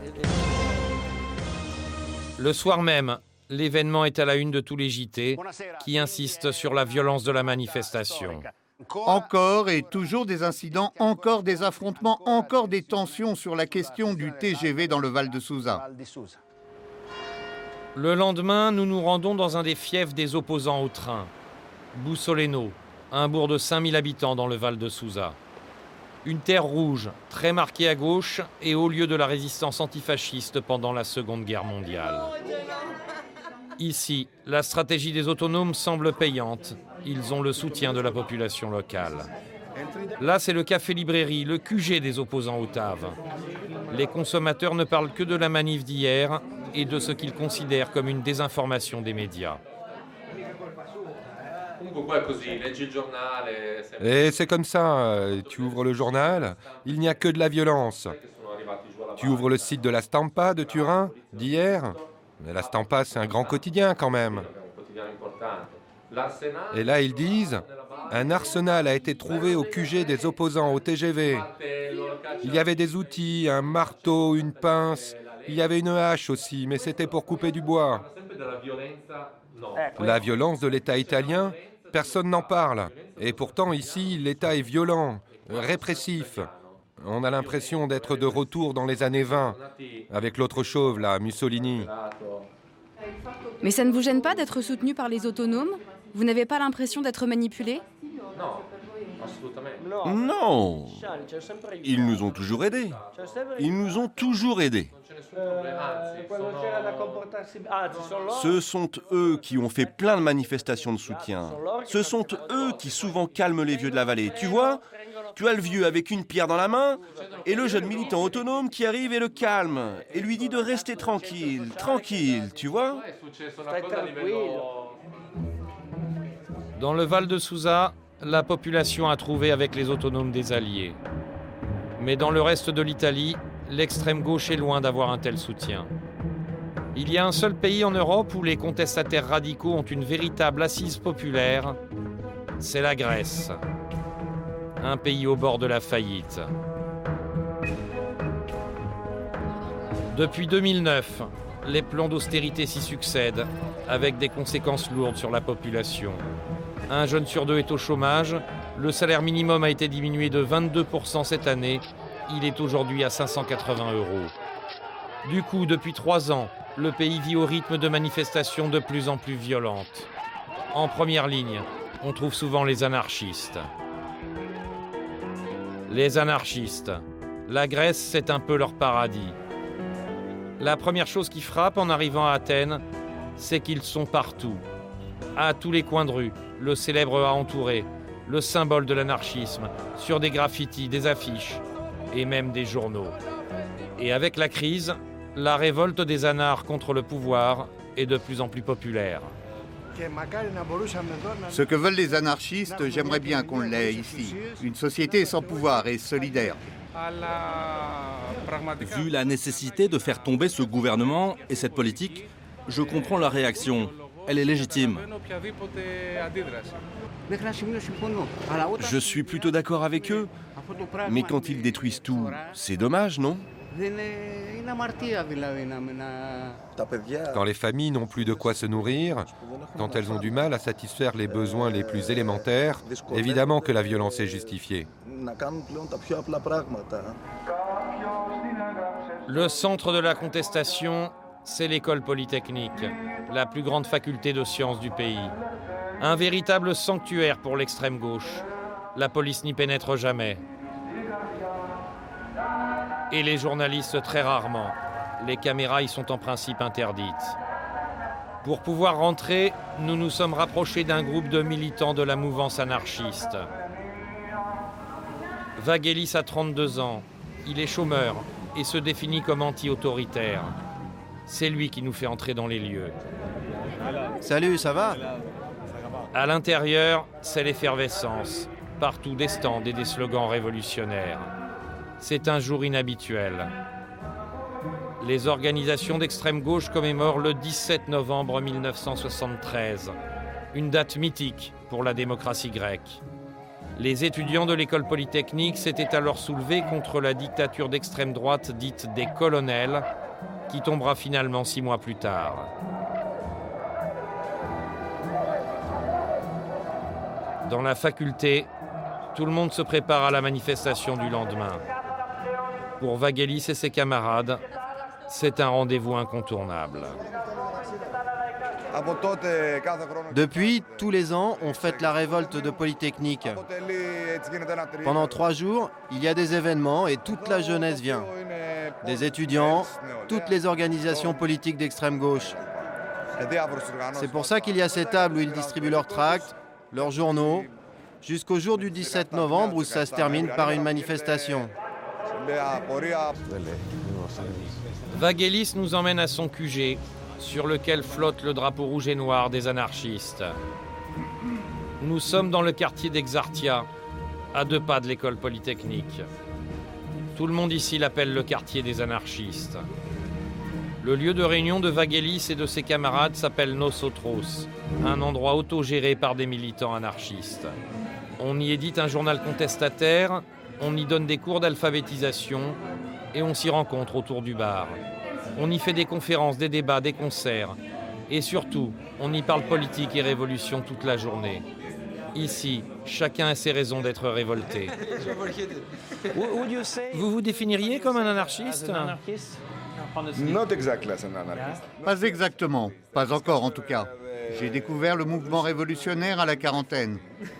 Le soir même, l'événement est à la une de tous les J T qui insistent sur la violence de la manifestation. Encore et toujours des incidents, encore des affrontements, encore des tensions sur la question du T G V dans le Val de Souza. Le lendemain, nous nous rendons dans un des fiefs des opposants au train, Bussoleno, un bourg de cinq mille habitants dans le Val de Souza. Une terre rouge, très marquée à gauche et au lieu de la résistance antifasciste pendant la Seconde Guerre mondiale. Ici, la stratégie des autonomes semble payante. Ils ont le soutien de la population locale. Là, c'est le café-librairie, le Q G des opposants au T A V. Les consommateurs ne parlent que de la manif d'hier et de ce qu'ils considèrent comme une désinformation des médias. Et c'est comme ça, tu ouvres le journal, il n'y a que de la violence. Tu ouvres le site de la Stampa de Turin, d'hier, mais la Stampa c'est un grand quotidien quand même. Et là ils disent, un arsenal a été trouvé au Q G des opposants au T G V. Il y avait des outils, un marteau, une pince, il y avait une hache aussi, mais c'était pour couper du bois. La violence de l'État italien, personne n'en parle. Et pourtant, ici, l'État est violent, répressif. On a l'impression d'être de retour dans les années vingt, avec l'autre chauve, là, Mussolini. Mais ça ne vous gêne pas d'être soutenu par les autonomes? Vous n'avez pas l'impression d'être manipulé? Non. Ils nous ont toujours aidés. Ils nous ont toujours aidés. Ce sont eux qui ont fait plein de manifestations de soutien. Ce sont eux qui souvent calment les vieux de la vallée. Tu vois, tu as le vieux avec une pierre dans la main et le jeune militant autonome qui arrive et le calme et lui dit de rester tranquille, tranquille, tu vois. Dans le Val de Susa, la population a trouvé avec les autonomes des alliés. Mais dans le reste de l'Italie, l'extrême gauche est loin d'avoir un tel soutien. Il y a un seul pays en Europe où les contestataires radicaux ont une véritable assise populaire, c'est la Grèce. Un pays au bord de la faillite. Depuis deux mille neuf, les plans d'austérité s'y succèdent, avec des conséquences lourdes sur la population. Un jeune sur deux est au chômage, le salaire minimum a été diminué de vingt-deux pour cent cette année, il est aujourd'hui à cinq cent quatre-vingts euros. Du coup, depuis trois ans, le pays vit au rythme de manifestations de plus en plus violentes. En première ligne, on trouve souvent les anarchistes. Les anarchistes. La Grèce, c'est un peu leur paradis. La première chose qui frappe en arrivant à Athènes, c'est qu'ils sont partout. À tous les coins de rue, le célèbre A entouré, le symbole de l'anarchisme, sur des graffitis, des affiches et même des journaux. Et avec la crise, la révolte des anars contre le pouvoir est de plus en plus populaire. Ce que veulent les anarchistes, j'aimerais bien qu'on l'ait ici. Une société sans pouvoir et solidaire. Vu la nécessité de faire tomber ce gouvernement et cette politique, je comprends leur réaction. Elle est légitime. Je suis plutôt d'accord avec eux, mais quand ils détruisent tout, c'est dommage, non? Quand les familles n'ont plus de quoi se nourrir, quand elles ont du mal à satisfaire les besoins les plus élémentaires, évidemment que la violence est justifiée. Le centre de la contestation, c'est l'école polytechnique, la plus grande faculté de sciences du pays. Un véritable sanctuaire pour l'extrême gauche. La police n'y pénètre jamais. Et les journalistes très rarement. Les caméras y sont en principe interdites. Pour pouvoir rentrer, nous nous sommes rapprochés d'un groupe de militants de la mouvance anarchiste. Vagelis a trente-deux ans. Il est chômeur et se définit comme anti-autoritaire. C'est lui qui nous fait entrer dans les lieux. Salut, ça va? À l'intérieur, c'est l'effervescence. Partout des stands et des slogans révolutionnaires. C'est un jour inhabituel. Les organisations d'extrême gauche commémorent le dix-sept novembre mille neuf cent soixante-treize, une date mythique pour la démocratie grecque. Les étudiants de l'école polytechnique s'étaient alors soulevés contre la dictature d'extrême droite dite des colonels, qui tombera finalement six mois plus tard. Dans la faculté, tout le monde se prépare à la manifestation du lendemain. Pour Vagelis et ses camarades, c'est un rendez-vous incontournable. Depuis, tous les ans, on fête la révolte de Polytechnique. Pendant trois jours, il y a des événements et toute la jeunesse vient. Des étudiants, toutes les organisations politiques d'extrême gauche. C'est pour ça qu'il y a ces tables où ils distribuent leurs tracts, leurs journaux, jusqu'au jour du dix-sept novembre où ça se termine par une manifestation. Vagelis nous emmène à son Q G, sur lequel flotte le drapeau rouge et noir des anarchistes. Nous sommes dans le quartier d'Exartia, à deux pas de l'école polytechnique. Tout le monde ici l'appelle le quartier des anarchistes. Le lieu de réunion de Vagelis et de ses camarades s'appelle Nosotros, un endroit autogéré par des militants anarchistes. On y édite un journal contestataire, on y donne des cours d'alphabétisation et on s'y rencontre autour du bar. On y fait des conférences, des débats, des concerts. Et surtout, on y parle politique et révolution toute la journée. Ici, chacun a ses raisons d'être révolté. Vous vous définiriez comme un anarchiste ? Pas exactement, pas encore en tout cas. J'ai découvert le mouvement révolutionnaire à la quarantaine.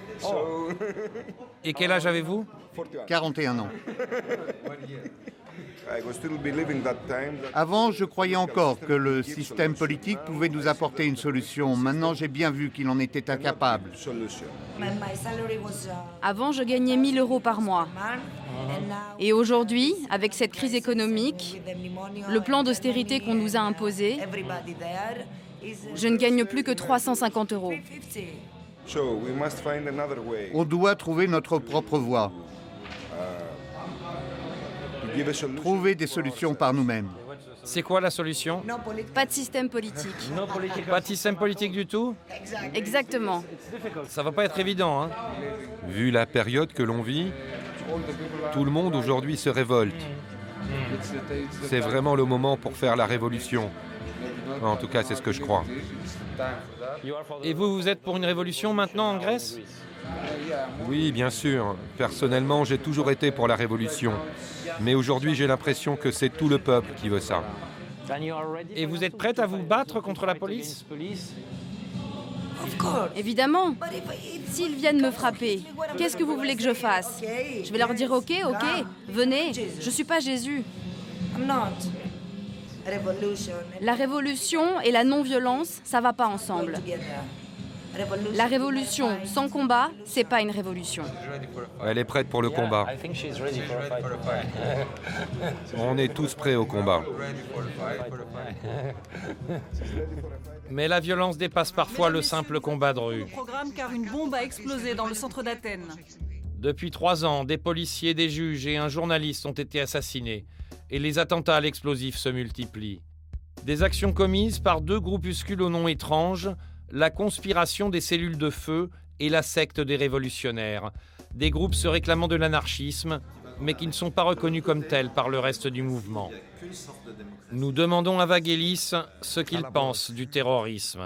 Et quel âge avez-vous ? quarante et un ans. Avant, je croyais encore que le système politique pouvait nous apporter une solution. Maintenant, j'ai bien vu qu'il en était incapable. Avant, je gagnais mille euros par mois. Et aujourd'hui, avec cette crise économique, le plan d'austérité qu'on nous a imposé, je ne gagne plus que trois cent cinquante euros. On doit trouver notre propre voie. Trouver des solutions par nous-mêmes. C'est quoi la solution ? Pas de système politique. Pas de système politique du tout ? Exactement. Ça va pas être évident, hein ? Vu la période que l'on vit, tout le monde aujourd'hui se révolte. C'est vraiment le moment pour faire la révolution. En tout cas, c'est ce que je crois. Et vous, vous êtes pour une révolution maintenant en Grèce ? Oui, bien sûr. Personnellement, j'ai toujours été pour la révolution. Mais aujourd'hui, j'ai l'impression que c'est tout le peuple qui veut ça. Et vous êtes prête à vous battre contre la police ? Évidemment. S'ils viennent me frapper, qu'est-ce que vous voulez que je fasse ? Je vais leur dire ok, ok, venez, je suis pas Jésus. La révolution et la non-violence, ça va pas ensemble. La révolution sans combat, c'est pas une révolution. Elle est prête pour le combat. On est tous prêts au combat. Mais la violence dépasse parfois le simple combat de rue. Programme car une bombe a explosé dans le centre d'Athènes. Depuis trois ans, des policiers, des juges et un journaliste ont été assassinés. Et les attentats à l'explosif se multiplient. Des actions commises par deux groupuscules au nom étrange, la conspiration des cellules de feu et la secte des révolutionnaires. Des groupes se réclamant de l'anarchisme, mais qui ne sont pas reconnus comme tels par le reste du mouvement. Nous demandons à Vagelis ce qu'il pense du terrorisme.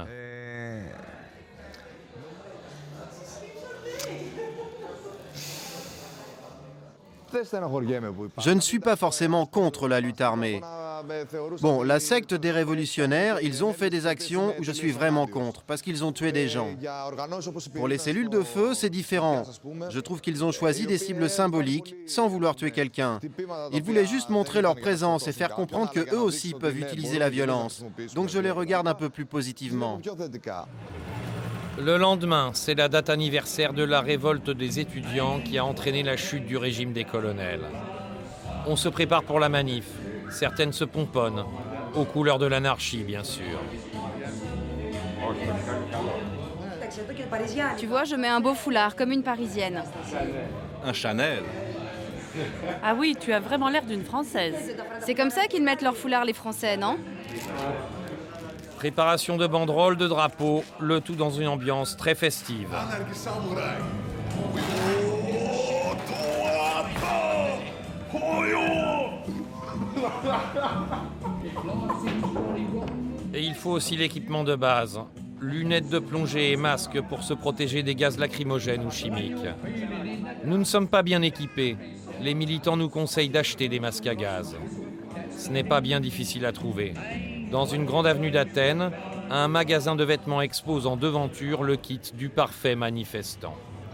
Je ne suis pas forcément contre la lutte armée. Bon, la secte des révolutionnaires, ils ont fait des actions où je suis vraiment contre, parce qu'ils ont tué des gens. Pour les cellules de feu, c'est différent. Je trouve qu'ils ont choisi des cibles symboliques, sans vouloir tuer quelqu'un. Ils voulaient juste montrer leur présence et faire comprendre qu'eux aussi peuvent utiliser la violence. Donc je les regarde un peu plus positivement. Le lendemain, c'est la date anniversaire de la révolte des étudiants qui a entraîné la chute du régime des colonels. On se prépare pour la manif. Certaines se pomponnent, aux couleurs de l'anarchie, bien sûr. Tu vois, je mets un beau foulard, comme une Parisienne. Un Chanel. Ah oui, tu as vraiment l'air d'une Française. C'est comme ça qu'ils mettent leur foulard, les Français, non ? Préparation de banderoles, de drapeaux, le tout dans une ambiance très festive. Et il faut aussi l'équipement de base. Lunettes de plongée et masques pour se protéger des gaz lacrymogènes ou chimiques. Nous ne sommes pas bien équipés. Les militants nous conseillent d'acheter des masques à gaz. Ce n'est pas bien difficile à trouver. Dans une grande avenue d'Athènes, un magasin de vêtements expose en devanture le kit du parfait manifestant.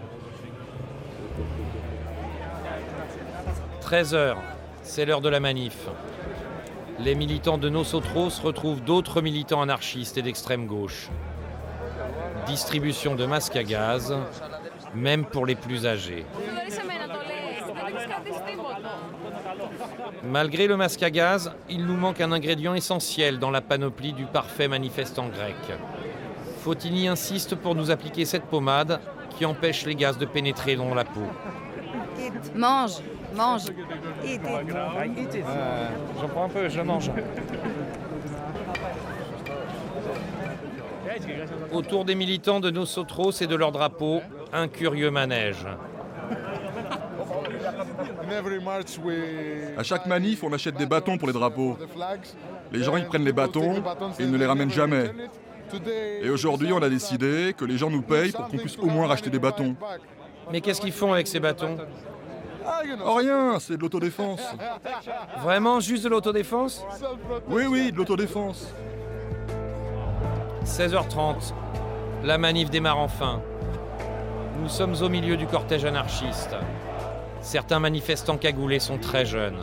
treize heures, c'est l'heure de la manif. Les militants de Nosotros retrouvent d'autres militants anarchistes et d'extrême gauche. Distribution de masques à gaz, même pour les plus âgés. Malgré le masque à gaz, il nous manque un ingrédient essentiel dans la panoplie du parfait manifestant grec. Fotini insiste pour nous appliquer cette pommade qui empêche les gaz de pénétrer dans la peau. Mange, mange. Euh, J'en prends un peu, je mange. Autour des militants de Nosotros et de leur drapeau, un curieux manège. À chaque manif, on achète des bâtons pour les drapeaux. Les gens, ils prennent les bâtons et ils ne les ramènent jamais. Et aujourd'hui, on a décidé que les gens nous payent pour qu'on puisse au moins racheter des bâtons. Mais qu'est-ce qu'ils font avec ces bâtons? Oh rien, c'est de l'autodéfense. Vraiment, juste de l'autodéfense? Oui, oui, de l'autodéfense. seize heures trente, la manif démarre enfin. Nous sommes au milieu du cortège anarchiste. Certains manifestants cagoulés sont très jeunes.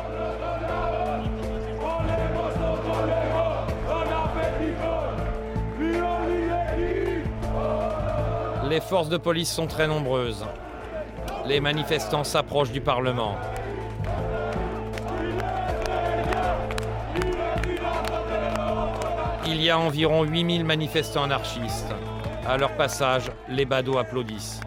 Les forces de police sont très nombreuses. Les manifestants s'approchent du Parlement. Il y a environ huit mille manifestants anarchistes. À leur passage, les badauds applaudissent.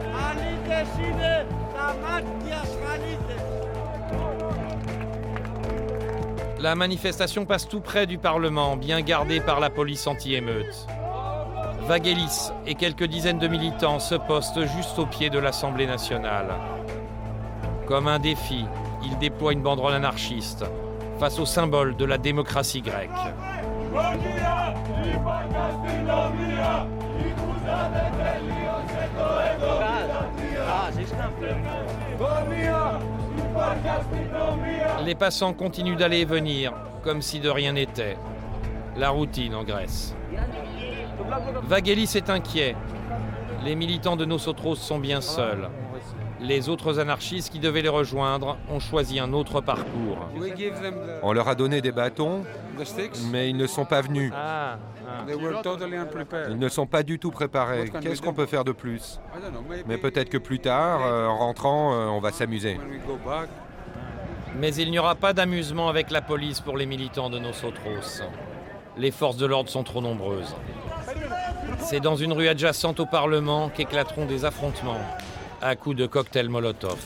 La manifestation passe tout près du Parlement, bien gardée par la police anti-émeute. Vagelis et quelques dizaines de militants se postent juste au pied de l'Assemblée nationale. Comme un défi, ils déploient une banderole anarchiste face au symbole de la démocratie grecque. Les passants continuent d'aller et venir, comme si de rien n'était. La routine en Grèce. Vagelis est inquiet. Les militants de Nosotros sont bien seuls. Les autres anarchistes qui devaient les rejoindre ont choisi un autre parcours. On leur a donné des bâtons, mais ils ne sont pas venus. Ils ne sont pas du tout préparés. Qu'est-ce qu'on peut faire de plus? Mais peut-être que plus tard, euh, en rentrant, euh, on va s'amuser. Mais il n'y aura pas d'amusement avec la police pour les militants de Nosotros. Les forces de l'ordre sont trop nombreuses. C'est dans une rue adjacente au Parlement qu'éclateront des affrontements à coups de cocktails Molotov.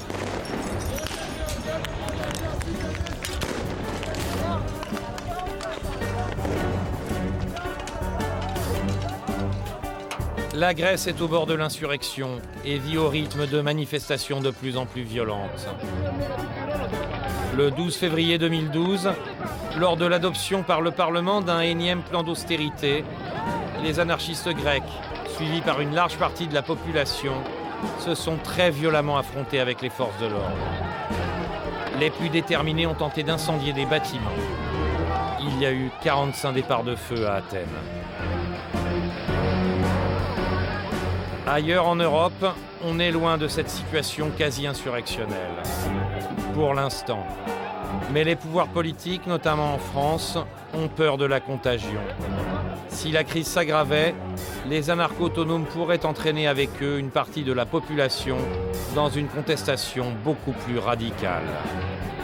La Grèce est au bord de l'insurrection et vit au rythme de manifestations de plus en plus violentes. Le douze février deux mille douze, lors de l'adoption par le Parlement d'un énième plan d'austérité, les anarchistes grecs, suivis par une large partie de la population, se sont très violemment affrontés avec les forces de l'ordre. Les plus déterminés ont tenté d'incendier des bâtiments. Il y a eu quarante-cinq départs de feu à Athènes. Ailleurs en Europe, on est loin de cette situation quasi insurrectionnelle. Pour l'instant. Mais les pouvoirs politiques, notamment en France, ont peur de la contagion. Si la crise s'aggravait, les anarcho-autonomes pourraient entraîner avec eux une partie de la population dans une contestation beaucoup plus radicale.